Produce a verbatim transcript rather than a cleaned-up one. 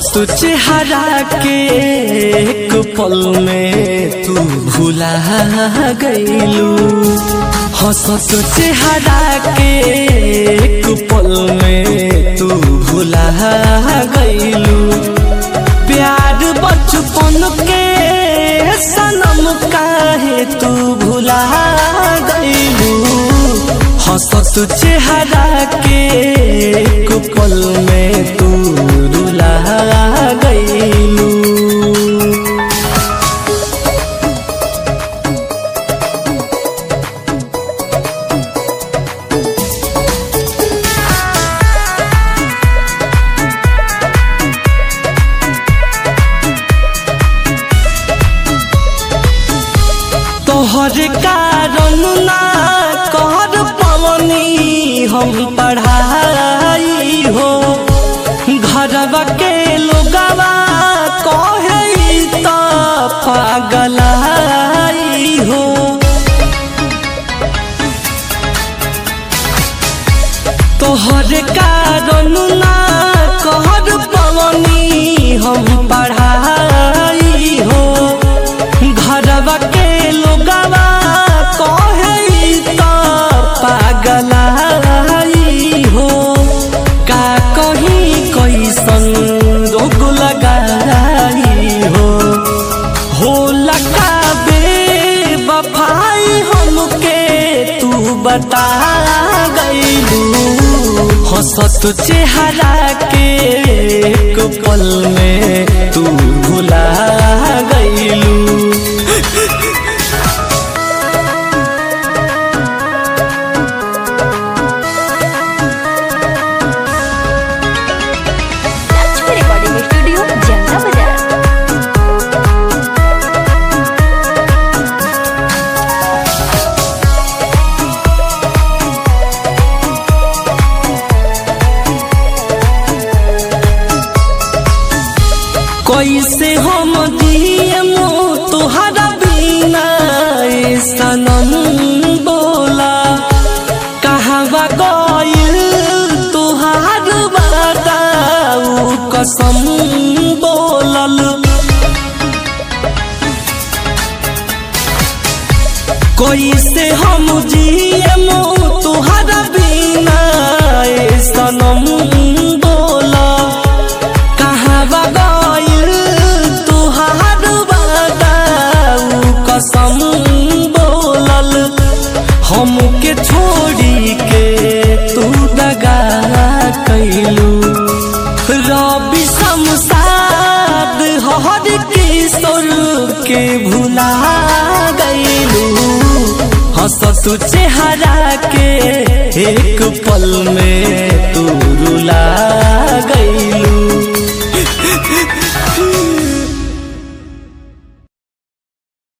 हंसत चेहरा के एक पल में तू भुला गईलू। हंसत चेहरा के एक पल में तू भुला गईलू। प्यार बचपन के सनम काहे तू भुला गईलू। हंसत चेहरा के एक पल में तू रुला गईलू। तोहर कारण ना कर पवनी हम पढ़ाई हो। घरवा के लोगवा कहे त पागलाई हो। तोहर कारण ना कर पवनी हम पढ़ाई हो। घरवा के लोगवा कहे त पागलाई हो। का कहीं कैसन रोग लगाई हो। हो लगा बेवफाई हमके तू बता गईलू। हंसत चेहरा के एक पल में तू भुला गईलू। कैसे हम दियम तुहरा बिना सनम बोला। कहवा गइल तुहार बताऊ कसम बोलल। कैसे हम जियम तुहरा बिना सनम बोला। कहवा कसम बोलल। हमके छोड़ी के तू दगा कैलू। रवि शमशाद हर किशोर के भुला गईलू। हंसत चेहरा के एक पल में तू रुला गईलू।